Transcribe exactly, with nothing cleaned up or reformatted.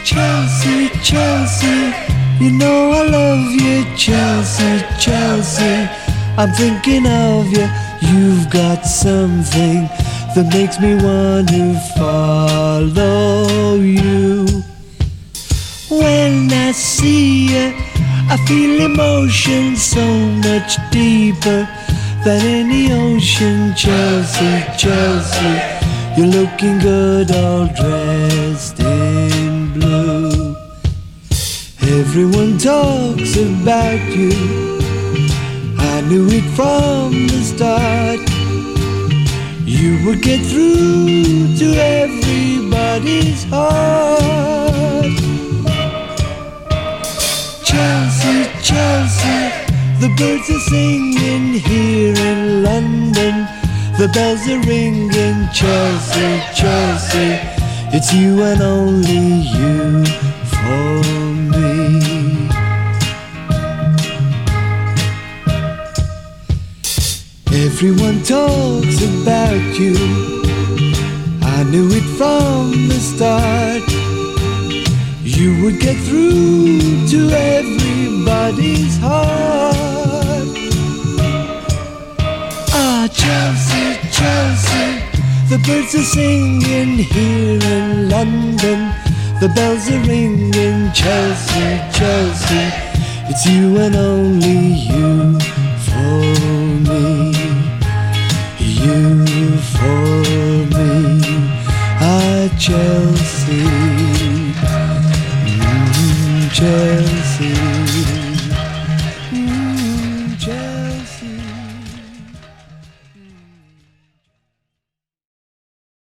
Chelsea, Chelsea, you know I love you, Chelsea, Chelsea. I'm thinking of you, you've got something that makes me want to follow you. When I see you, I feel emotion so much deeper than any ocean. Chelsea, Chelsea, you're looking good all dressed in blue. Everyone talks about you, I knew it from the start. You would get through to everybody's heart. Chelsea, Chelsea, the birds are singing here in London. The bells are ringing, Chelsea, Chelsea. It's you and only you for me. Everyone talks about you, I knew it from the start. You would get through to everybody's heart. Ah, Chelsea, Chelsea, the birds are singing here in London. The bells are ringing, Chelsea, Chelsea. It's you and only you for me. You for me. Ah, Chelsea, mm, Chelsea.